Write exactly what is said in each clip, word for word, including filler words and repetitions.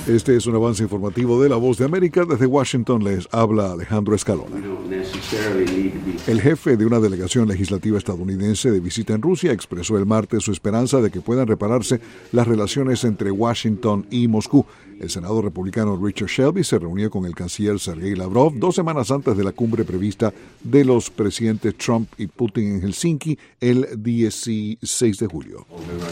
Este es un avance informativo de La Voz de América. Desde Washington les habla Alejandro Escalona. El jefe de una delegación legislativa estadounidense de visita en Rusia expresó el martes su esperanza de que puedan repararse las relaciones entre Washington y Moscú. El senador republicano Richard Shelby se reunió con el canciller Sergei Lavrov dos semanas antes de la cumbre prevista de los presidentes Trump y Putin en Helsinki el dieciséis de julio.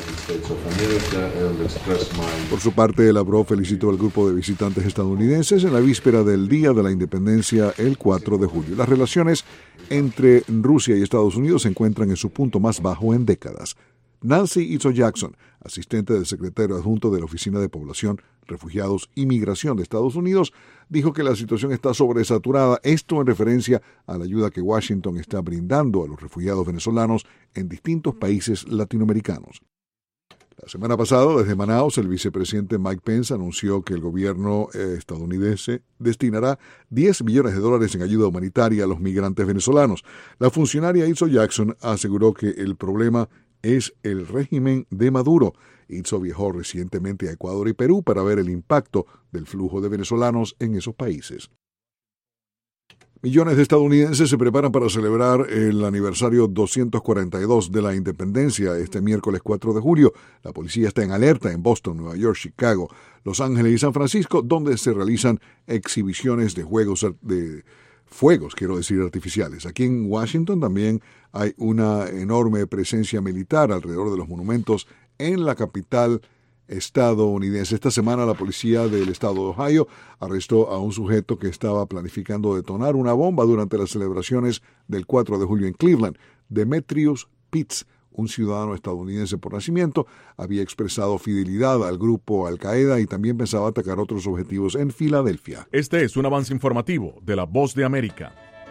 Por su parte, Lavrov felicitó al grupo de visitantes estadounidenses en la víspera del Día de la Independencia el cuatro de julio. Las relaciones entre Rusia y Estados Unidos se encuentran en su punto más bajo en décadas. Nancy Izzo Jackson, asistente del secretario adjunto de la Oficina de Población, Refugiados y Migración de Estados Unidos, dijo que la situación está sobresaturada, esto en referencia a la ayuda que Washington está brindando a los refugiados venezolanos en distintos países latinoamericanos. La semana pasada, desde Manaus, el vicepresidente Mike Pence anunció que el gobierno eh, estadounidense destinará diez millones de dólares en ayuda humanitaria a los migrantes venezolanos. La funcionaria Izzo Jackson aseguró que el problema es el régimen de Maduro. Izzo viajó recientemente a Ecuador y Perú para ver el impacto del flujo de venezolanos en esos países. Millones de estadounidenses se preparan para celebrar el aniversario doscientos cuarenta y dos de la independencia este miércoles cuatro de julio. La policía está en alerta en Boston, Nueva York, Chicago, Los Ángeles y San Francisco, donde se realizan exhibiciones de juegos de fuegos, quiero decir, artificiales. Aquí en Washington también hay una enorme presencia militar alrededor de los monumentos en la capital estadounidense. Esta semana la policía del estado de Ohio arrestó a un sujeto que estaba planificando detonar una bomba durante las celebraciones del cuatro de julio en Cleveland. Demetrius Pitts, un ciudadano estadounidense por nacimiento, había expresado fidelidad al grupo Al-Qaeda y también pensaba atacar otros objetivos en Filadelfia. Este es un avance informativo de La Voz de América.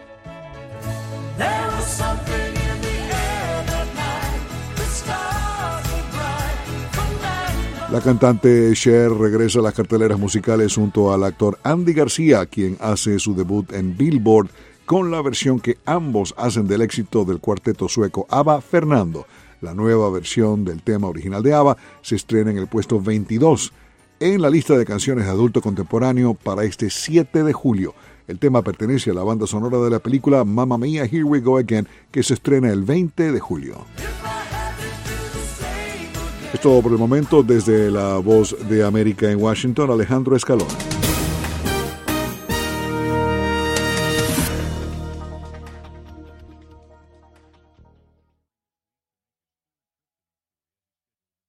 La cantante Cher regresa a las carteleras musicales junto al actor Andy García, quien hace su debut en Billboard con la versión que ambos hacen del éxito del cuarteto sueco ABBA, Fernando. La nueva versión del tema original de ABBA se estrena en el puesto veintidós en la lista de canciones de adulto contemporáneo para este siete de julio. El tema pertenece a la banda sonora de la película Mamma Mia, Here We Go Again, que se estrena el veinte de julio. Es todo por el momento. Desde La Voz de América en Washington, Alejandro Escalona.